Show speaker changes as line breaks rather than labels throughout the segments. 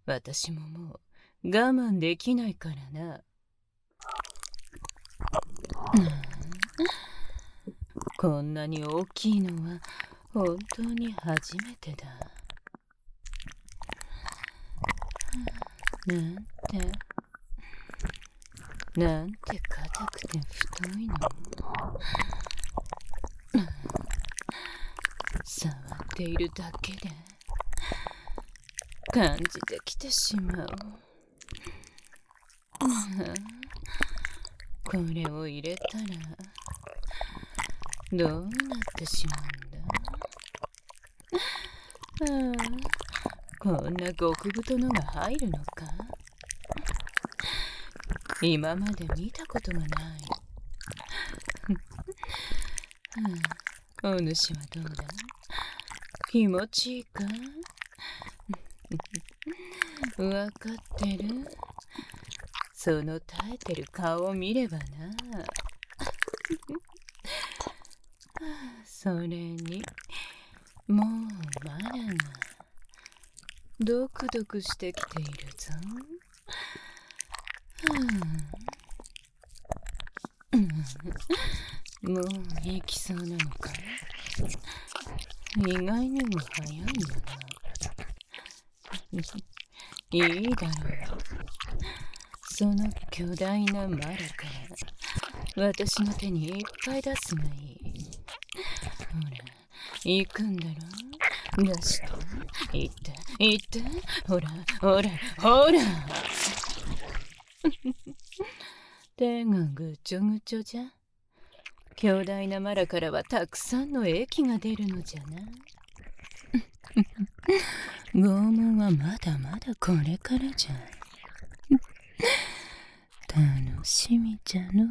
私ももう我慢できないからな。こんなに大きいのは本当に初めてだ。なんて硬くて太いの。触っているだけで感じてきてしまう。これを入れたらどうなってしまうんだ。こんな極太のが入るのか。今まで見たことがない。お主はどうだ？気持ちいいか？わかってる？その耐えてる顔を見ればな。それにもうマラがドクドクしてきているぞ。もう行きそうなのか？意外にも早いんだな。いいだろう。その巨大なマラから私の手にいっぱい出すがいい。ほら、行くんだろ。出して、行って、行って、ほら、ほら、ほら。手がぐちょぐちょじゃ。巨大なマラからはたくさんの液が出るのじゃな。拷問はまだまだこれからじゃ。楽しみじゃの。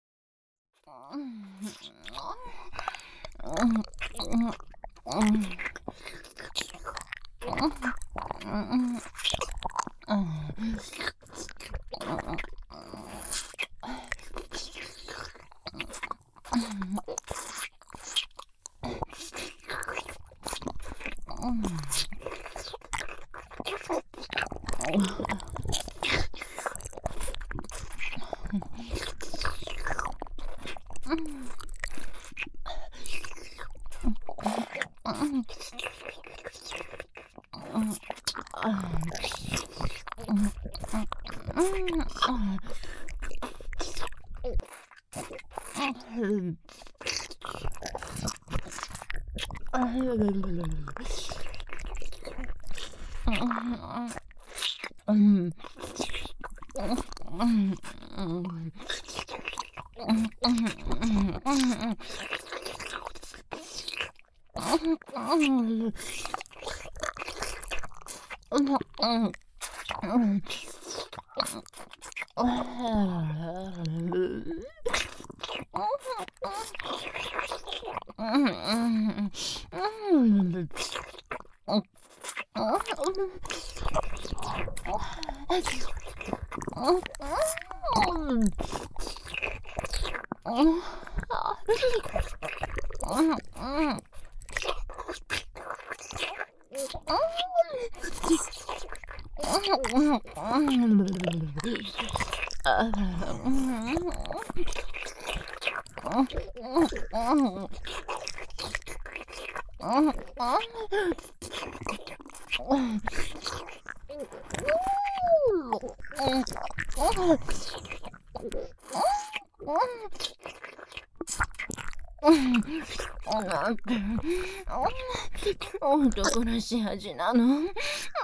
男らしい味なの。おいしい。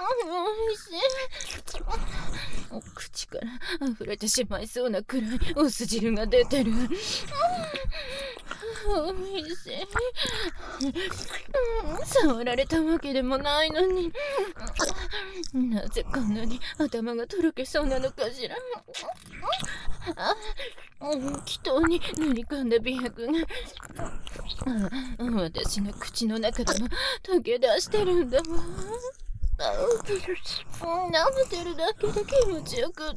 口から溢れてしまいそうなくらい薄汁が出てる。おいしい。触られたわけでもないのに、なぜこんなに頭がとろけそうなのかしら。気筒に塗り込んだ美白が私の口の中でも溶け出してるんだわ。舐めてるだけで気持ちよくって、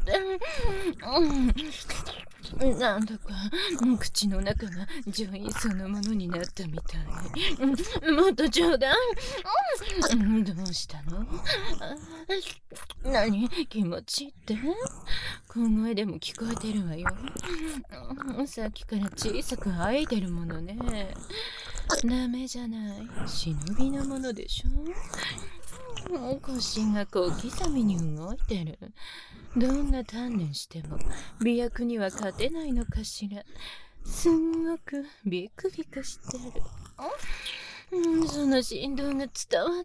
なんだか口の中が女医そのものになったみたい。もっとちょうだい。どうしたの？ 何気持ちいいって小声でも聞こえてるわよ。さっきから小さく吐いてるものね。ダメじゃない。忍びのものでしょ。腰が小刻みに動いてる。どんな鍛錬しても美薬には勝てないのかしら。すんごくビクビクしてる。その振動が伝わって、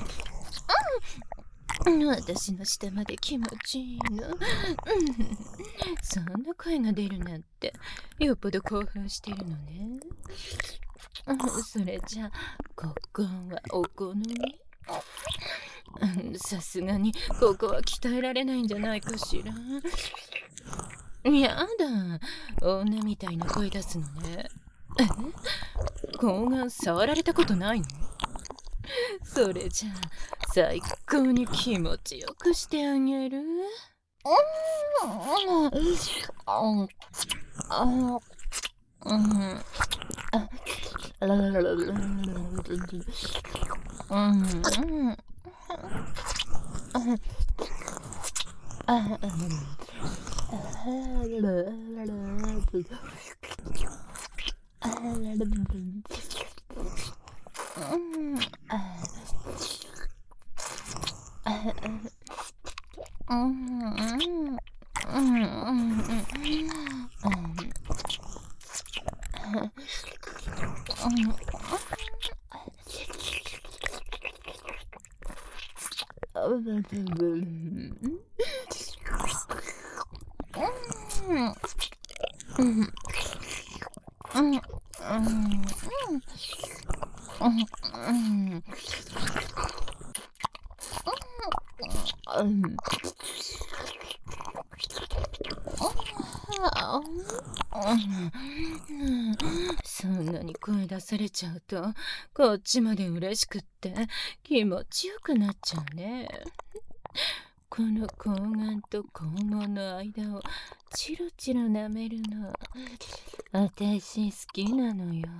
私の下まで気持ちいいの。そんな声が出るなんてよっぽど興奮してるのね。それじゃあここはお好み？さすがにここは鍛えられないんじゃないかしら。やだ、女みたいな声出すのね。睾丸触られたことないの？それじゃあ最高に気持ちよくしてあげる。そんなに声出されちゃうとこっちまで嬉しくって気持ちよくなっちゃうね。この睾丸と肛門の間をチロチロ舐めるの私好きなのよ。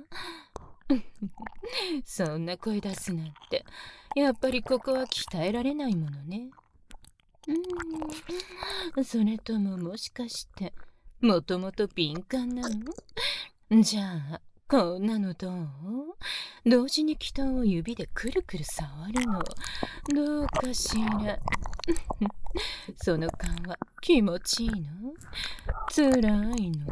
そんな声出すなんてやっぱりここは鍛えられないものね。それとももしかしてもともと敏感なの？じゃあこんなのどう？同時に気筒を指でくるくる触るのどうかしら。その感は気持ちいいの？つらいの？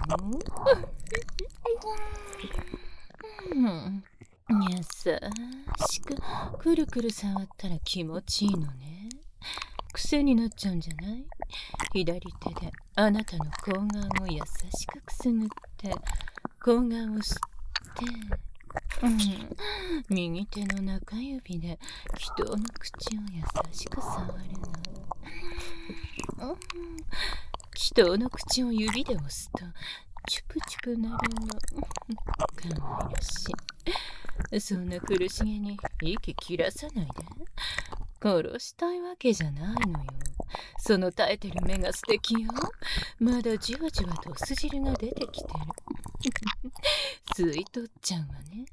優しくくるくる触ったら気持ちいいのね。癖になっちゃうんじゃない？左手であなたの睾丸を優しくくすぐって睾丸を吸って、右手の中指で気筒の口を優しく触るの。気筒の口を指で押すとチュプチュプなるの。かわいらしい。そんな苦しげに息切らさないで。殺したいわけじゃないのよ。その耐えてる目が素敵よ。まだじわじわと筋が出てきてる。吸い取っちゃうわね。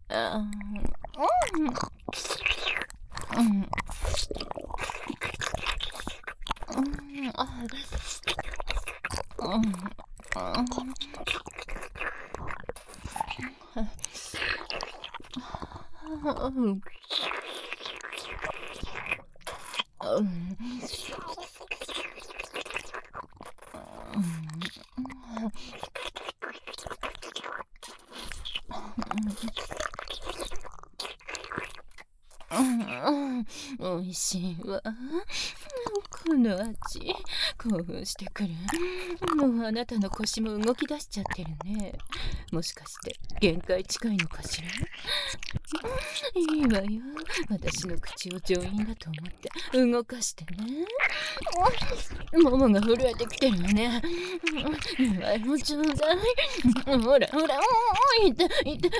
おいしいわ。この味興奮してくる。もうあなたの腰も動き出しちゃってるね。もしかして限界近いのかしら。いいわよ。私の口を上品だと思って動かしてね。ももが震えてきてるわね。祝いもちょうだい。ほらほら、いていていて。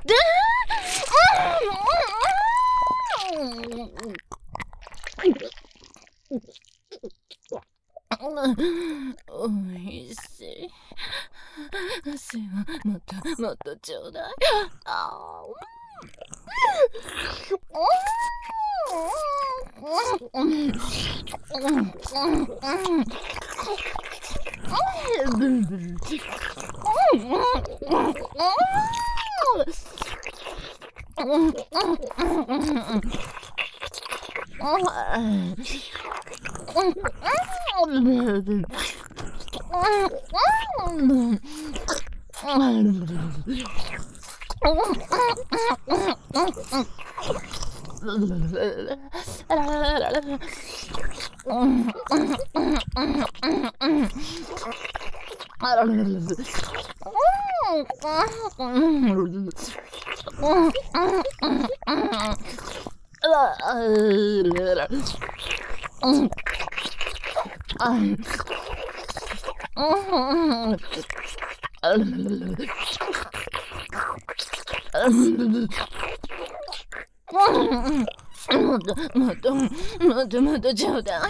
おいしい。汗をもっともっとちょうだい。 まだちょうだい。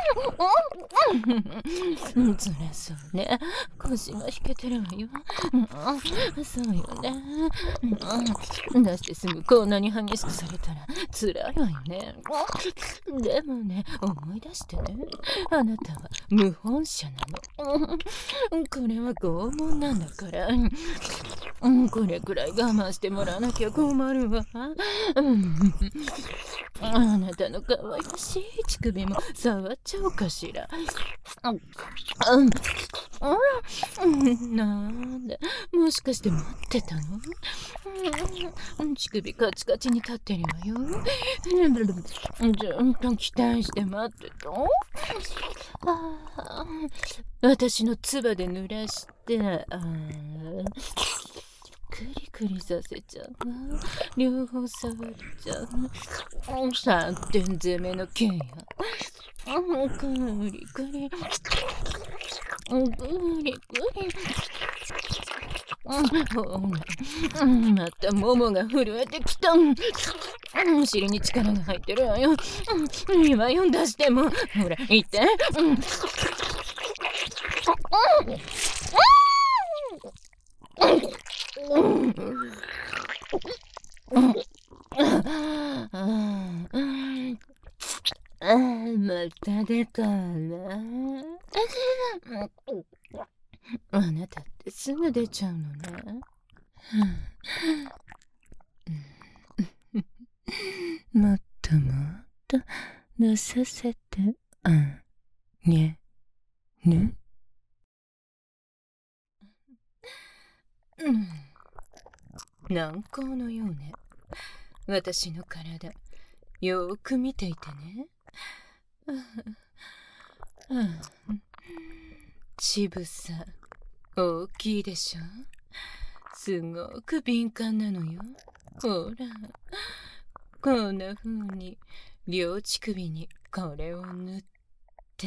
つらそうね。腰が引けてるわよ。そうよね。出してすぐこんなに激しくされたらつらいわよね。でもね、思い出してね。あなたは無本者なの。これは拷問なんだから。これくらい我慢してもらわなきゃ困るわ。あなたの可愛らしい乳首も触っちゃおうかしら。なんだ、もしかして待ってたの？乳首カチカチに立ってるわよ。ずっと期待して待ってた。私の唾で濡らして、クリクリさせちゃうわ。両方触っちゃう。3点攻めの剣や。クリクリ。クリクリ。またももが震えてきた。お尻に力が入ってるわよ。いいわよ、出しても。ほら、行って。また出たな。あなたってすぐ出ちゃうのね。もっともっと出させてあげる。軟膏のようね。私の体よーく見ていてね。乳房大きいでしょ。すごく敏感なのよ。ほら、こんな風に両乳首にこれを塗って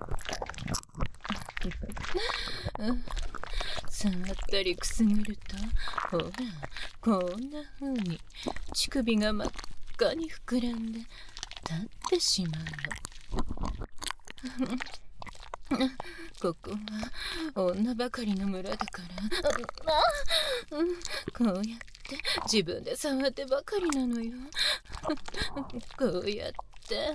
触ったりくすぐると、ほら、こんな風に乳首が真っ赤に膨らんで立ってしまうの。ここは女ばかりの村だから、こうやって自分で触ってばかりなのよ。こうやって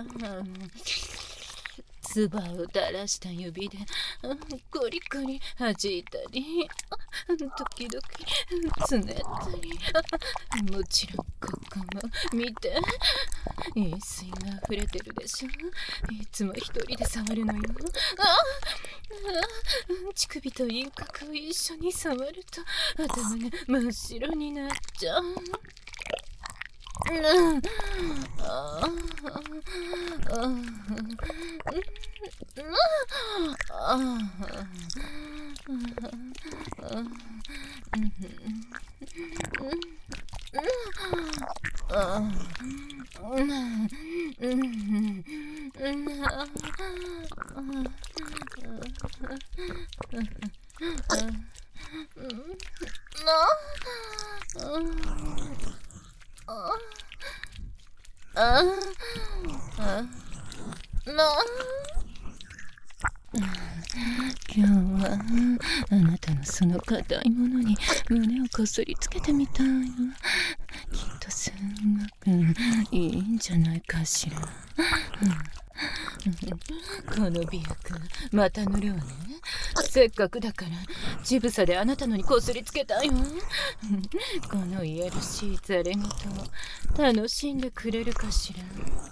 唾を垂らした指でコリコリ弾いたり、時々つねったり、もちろんここも見て、いい水が溢れてるでしょ。いつも一人で触るのよ。乳首と輪郭を一緒に触ると頭が真っ白になっちゃう。 今日はあなたのその硬いものに胸をこすりつけてみたいわ。きっとすごくいいんじゃないかしら。この美薬また塗るわね。せっかくだから乳房であなたのにこすりつけたいわ。この癒えるしいざれ言楽しんでくれるかしら。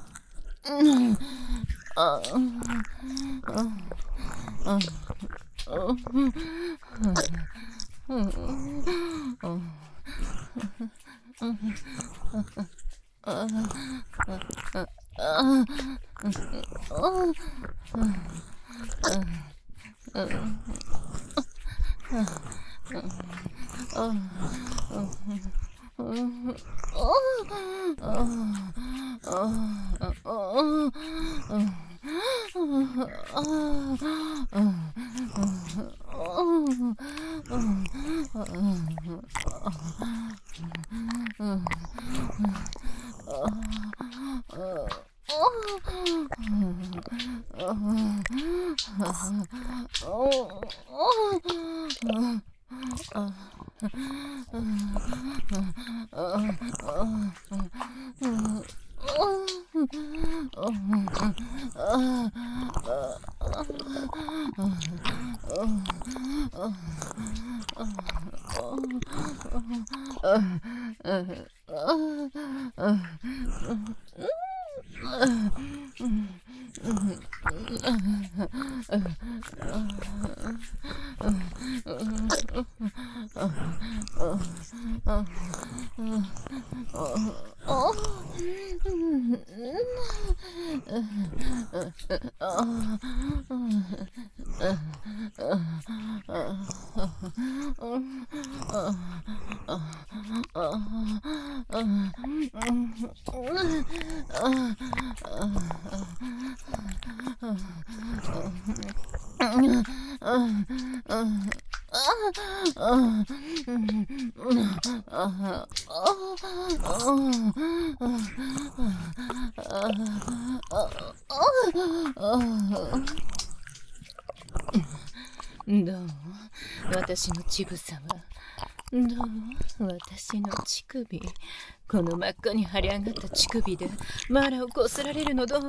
どう？私の乳房はどう？私の乳首、この真っ赤に腫れ上がった乳首でマラをこすられるのどう？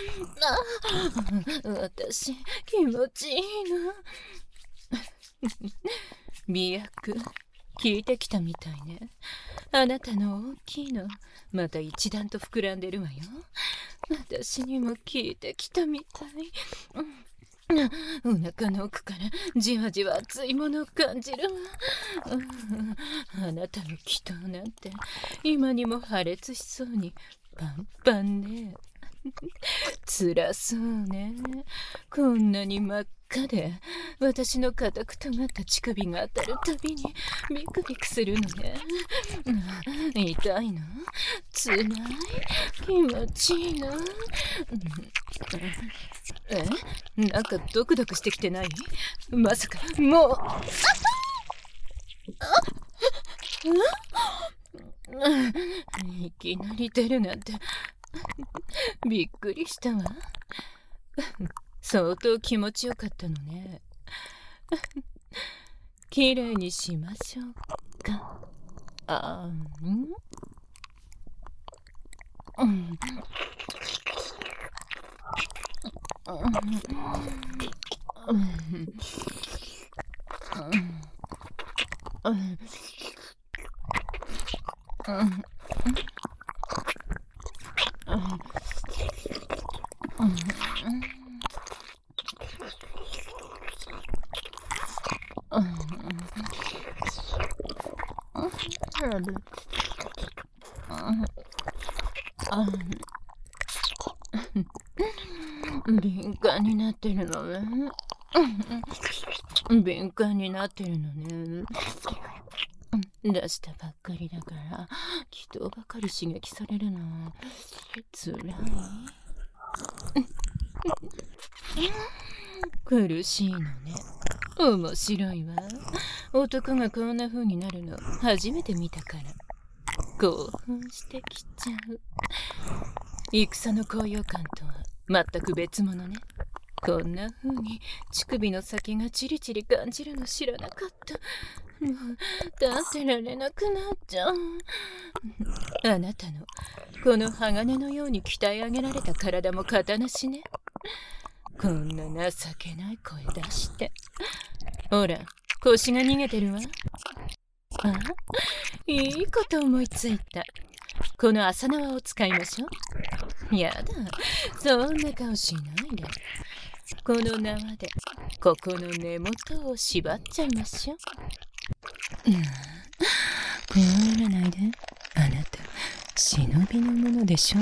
私気持ちいいな。美薬効いてきたみたいね。あなたの大きいのまた一段と膨らんでるわよ。私にも効いてきたみたい。お腹の奥からじわじわ熱いものを感じるわ。あなたの気筒なんて今にも破裂しそうにパンパンね。辛そうね。こんなに真っ赤で私の硬く尖った乳首が当たるたびにビクビクするのね。痛いの？つらい？気持ちいいの？なんかドクドクしてきてない？まさかもういきなり出るなんてびっくりしたわ。相当気持ちよかったのね。きれいにしましょうか。敏感になってるのね。敏感になってるのね。出したばっかりだから気筒ばかり刺激されるのつらい。苦しいのね。面白いわ。男がこんな風になるの初めて見たから興奮してきちゃう。戦の高揚感とは全く別物ね。 こんな風に乳首の先がチリチリ感じるの知らなかった。もう立ってられなくなっちゃう。あなたのこの鋼のように鍛え上げられた体も形なしね。こんな情けない声出して。ほら、腰が逃げてるわ。あ、いいこと思いついた。この朝縄を使いましょう。やだ、そんな顔しないで。この縄でここの根元を縛っちゃいましょう。怖がらないで。あなた忍びのものでしょ。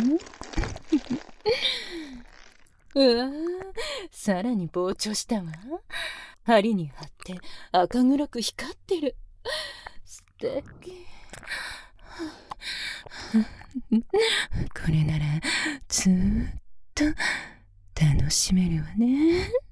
うわ、さらに膨張したわ。針に貼って赤黒く光ってる。素敵。これならずーっと楽しめるわね。